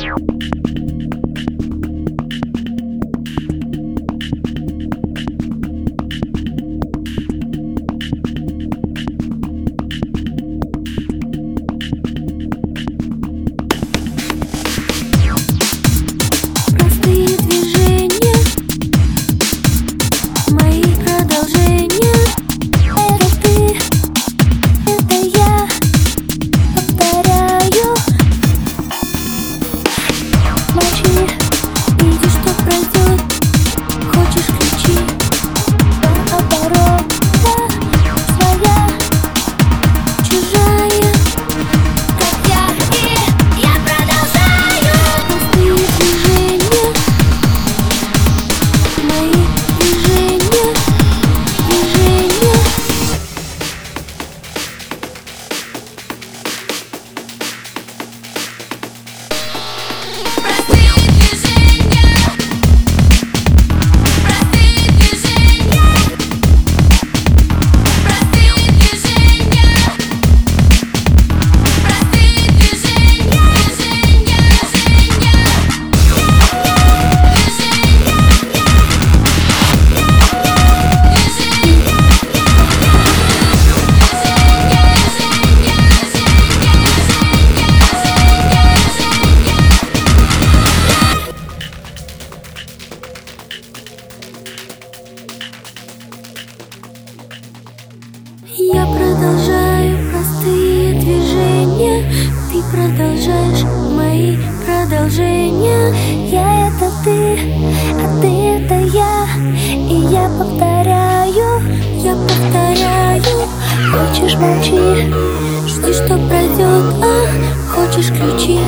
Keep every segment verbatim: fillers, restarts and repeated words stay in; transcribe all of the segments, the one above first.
Я продолжаю простые движения, ты продолжаешь мои продолжения. Я — это ты, а ты — это я. И я повторяю, я повторяю. Хочешь — молчи, жди, что пройдет. Ах, хочешь — ключи,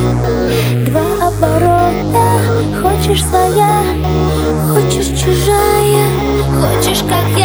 два оборота. Хочешь — своя, хочешь — чужая. Хочешь — как я.